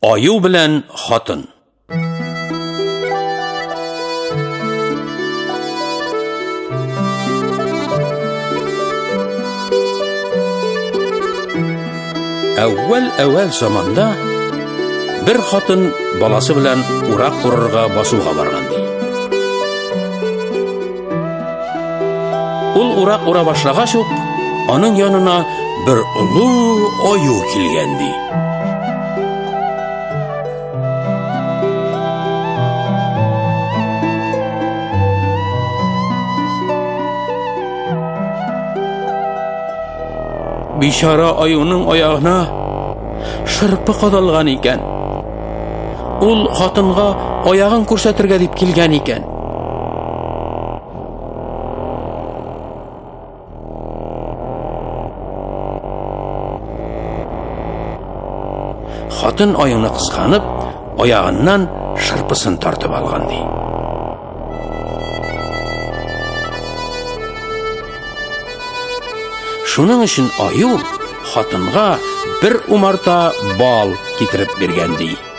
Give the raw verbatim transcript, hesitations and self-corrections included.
Аю белән хатын. Әүвәл-әүвәл заманда бер хатын баласы белән урак курырга басуга барган ди. Ул урак ура башлагач ук, аның янына бер олы аю килгән ди. Бишара аюның аягына шырпы кадалган икән. Ул хатынга аягын күрсәтергә дип килгән икән. Хатын аюны кысканып, аягыннан шырпысын тартып алган ди. Шуның өчен аю хатынга бер умарта бал китереп биргән ди.